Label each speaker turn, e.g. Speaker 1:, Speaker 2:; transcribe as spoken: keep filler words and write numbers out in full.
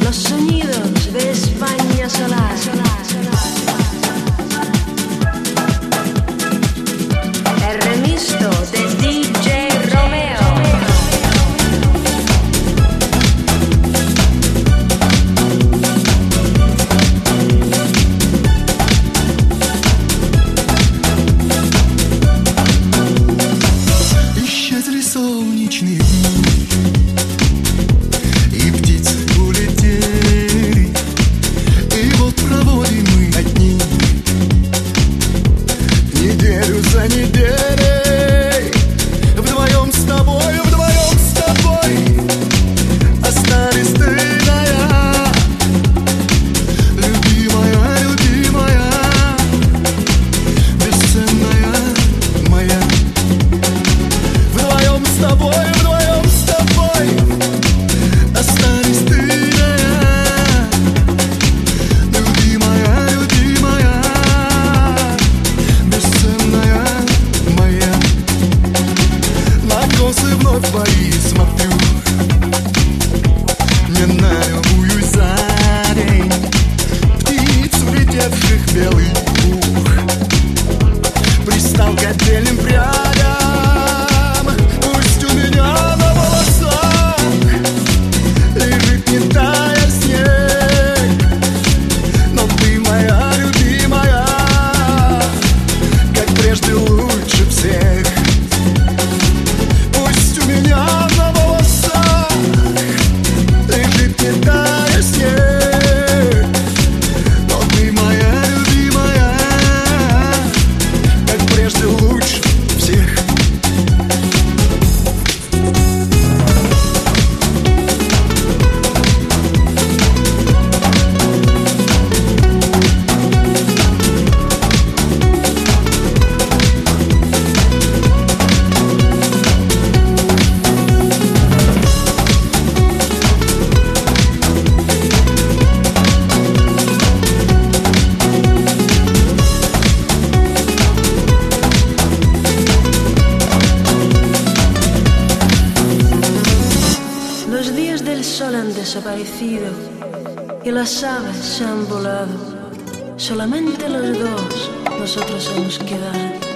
Speaker 1: Los sonidos de España solar. El remisto de D J Romeo.
Speaker 2: Исчезли солнечные дни, и птицы улетели, и вот проводим мы одни неделю за неделей. Вдвоем с тобой, вдвоем с тобой остались ты да я. Любимая, любимая, бесценная моя. Вдвоем с тобой, вдвоем с тобой остались ты да я. Любимая, любимая, бесценная моя. На косы вновь твои смотрю, не налюбуюсь за день птиц, улетевших в белый пух. Пристал к отдельным прядям, пусть у меня на волосах лежит не тая снег, но ты моя любимая, как прежде лучше всех. Пусть у меня на волосах лежит не тая снег, но ты моя любимая, как прежде лучше всех.
Speaker 1: Los días del sol han desaparecido y las aves se han volado. Solamente los dos, nosotros hemos quedado.